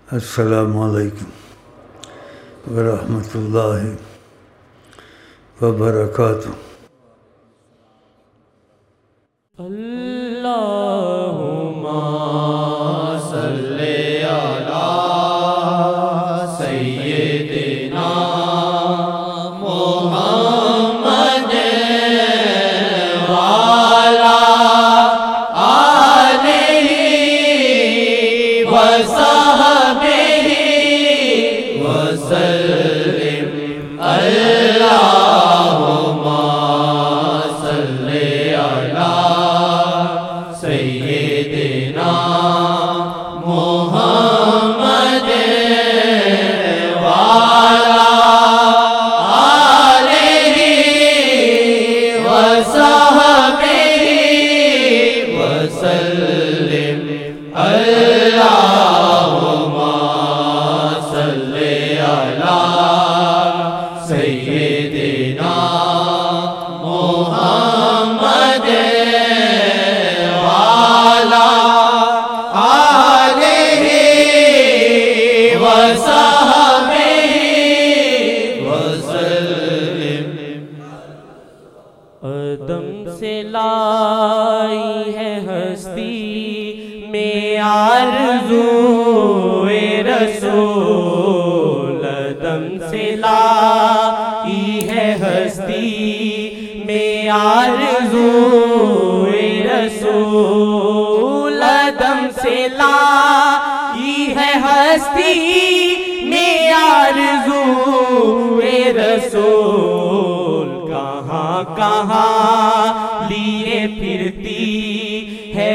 السلام علیکم ورحمۃ اللہ وبرکاتہ۔ اللہم صلی علی سیدنا محمد وعلی آلہ وصحبہ وسلم۔ اللہم صلی علی سیدنا محمد وعلی آلہ وصحبہ وسلم۔ اللہم صلی علی سیدنا محمد وعلی آلہ وصحبہ وسلم۔ عدم سے لائی ہے ہستی میں آرزوئے رسول، عدم سے لائی ہے ہستی میں آرزوئے رسول، عدم سے لائی ہے ہستی میں آرزوئے رسول۔ کہاں کہاں لیے پھرتی ہے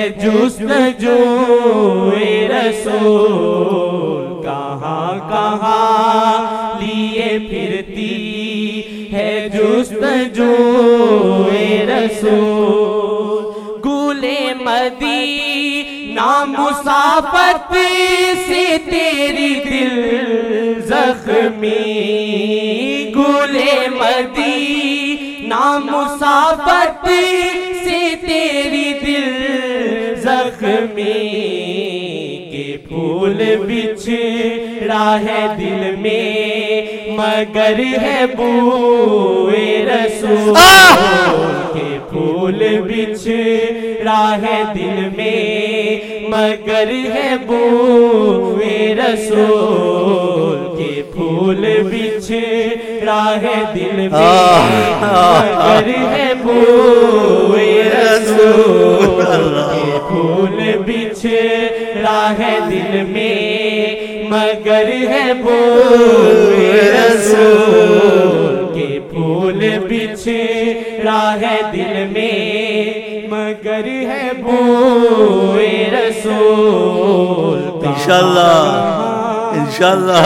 جستجوئے رسول، کہاں کہاں لیے پھرتی ہے جستجوئے رسول۔ گلے مدینہ مسافت سے تیری دل زخمی، گلے مدینہ مسافت سے تیری دل زخمی، کہ پھول بچھڑا ہے دل میں مگر ہے بوئے رسول، کہ پھول بچھڑا ہے دل میں مگر ہے بوئے رسول، کہ پھول بچھڑا ہے دل میں مگر ہے بوئے رسول، کہ پھول بچھڑا ہے دل میں مگر ہے بوئے رسول، کہ پھول بچھڑا ہے دل میں مگر ہے بوئے رسول۔ انشاءاللہ انشاءاللہ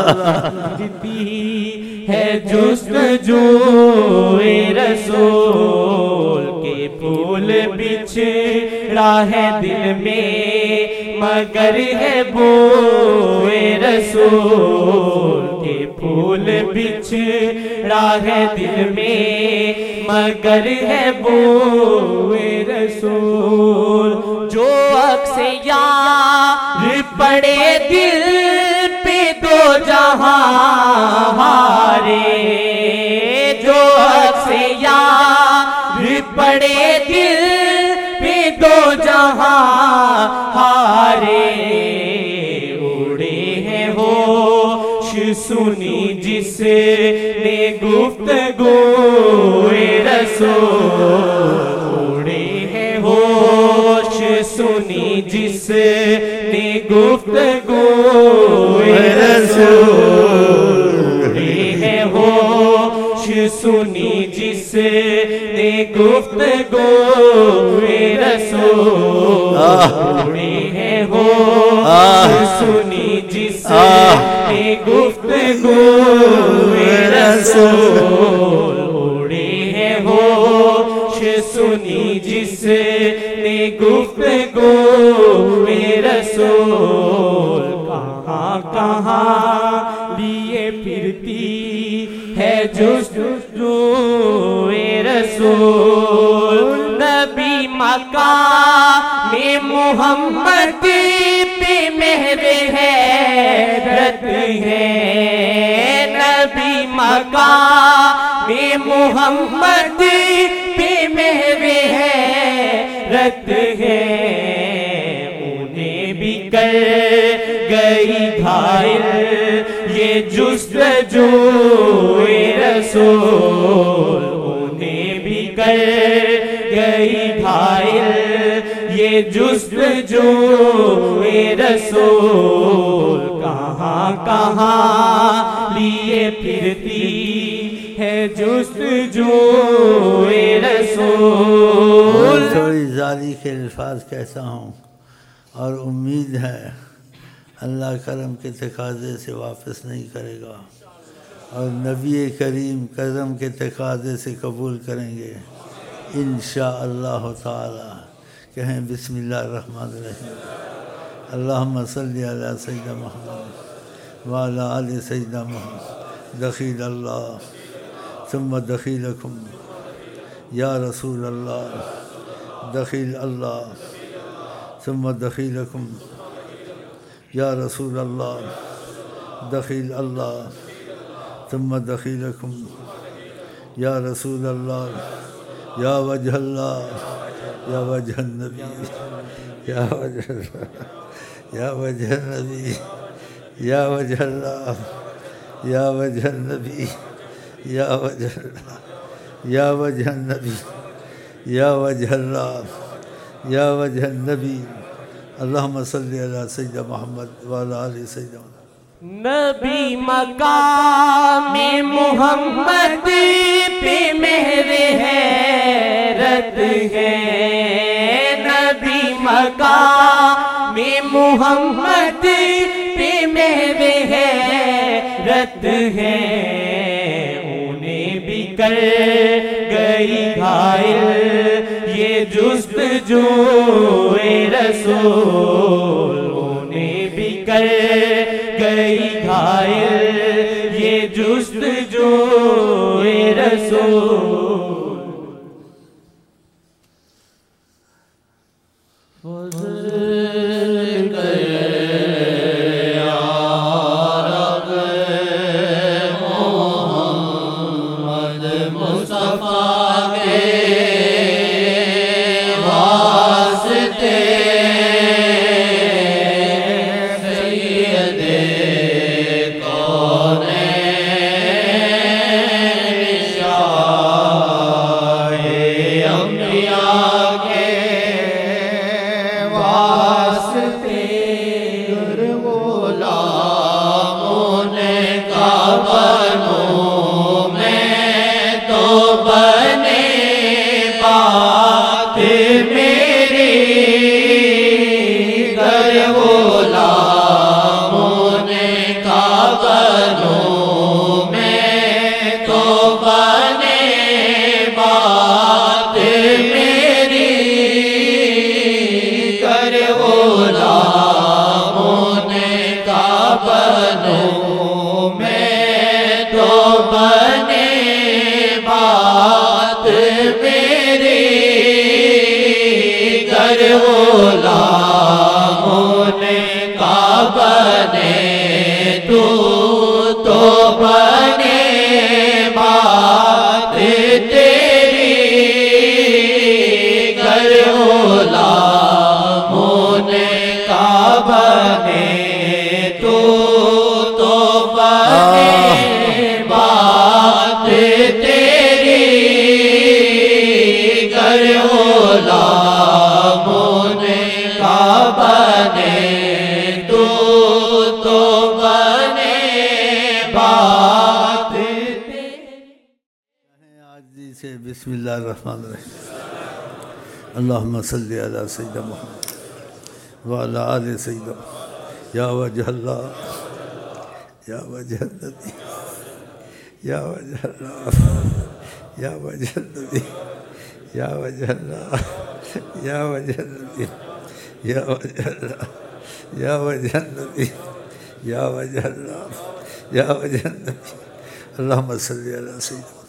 ہے جستجوئے رسول، کہ پھول بچھڑا ہے دل میں مگر ہے بوئے رسول، کہ پھول بچھڑا ہے دل میں مگر ہے بوئے رسول۔ جو عکس یار پڑے دل پہ دو جہاں ہارے، جو عکس یار پڑے دل پہ دو جہاں ہارے، اڑے ہیں ہوش سنی جس نے گفتگوئے رسول، اڑے ہیں ہوش سنی جس نے گفتگوئے رسول، اڑے ہیں ہوش سنی جس نے گفتگوئے رسول، اڑے ہیں ہوش سنی جس نے گفتگوئے رسول، اڑے ہیں ہوش سنی جس نے گفتگوئے رسول۔ کہاں کہاں لیے پھرتی ہے جستجوئے رسول، نبی مقام محمد پہ مہر ہے مقام محمد پہ مہر حیرت ہے، انہیں بھی کر گئی گھائل یہ جستجوئے رسول، انہیں بھی کر گئی گھائل یہ جستجوئے رسول، کہاں کہاں لیے پھرتی ہے جستجوئے رسول۔ تھوڑی زاری کے الفاظ کہتا ہوں اور امید ہے اللہ کرم کے تقاضے سے واپس نہیں کرے گا اور نبی کریم کرم کے تقاضے سے قبول کریں گے انشاءاللہ تعالی۔ کہیں بسم اللہ الرحمن الرحیم، اللہم صلی علی سیدنا محمد وعلی آل سیدنا محمد، دخیل اللہ ثم دخیلکم یا رسول اللہ، دخیل اللہ ثم دخیلکم یا رسول اللہ، دخیل اللہ ثم دخیلکم یا رسول اللہ، یا وجہ اللہ، یا وجہ النبی، یا وجہ اللہ، یا وجہ النبی، یا وجہ اللہ، یا وجہ النبی، یا وجہ اللہ، یا وجہ النبی، یا وجہ اللہ، یا وجہ النبی، اللہم صلی علی سیدنا محمد وعلی آل سیدنا محمد۔ نبی مقام محمد پہ مہر حیرت ہے، نبی مقام محمد پہ مہر حیرت ہے، انہیں بھی کر گئی گھائل یہ جستجوئے رسول، انہیں بھی کر گئی گھائل یہ جستجوئے رسول۔ فضل کر یا رب محمد مصطفیٰ کے واسطے، بسم اللہ الرحمن الرحیم، اللہم صلی علی سیدنا محمد وعلی آل سیدنا محمد، یا وجہ اللہ، یا وجہ النبی، یا وجہ اللہ، یا وجہ النبی، یا وجہ اللہ، یا وجہ النبی، یا وجہ اللہ، یا وجہ النبی، یا وجہ اللہ، یا وجہ النبی، اللہم صلی علی سیدنا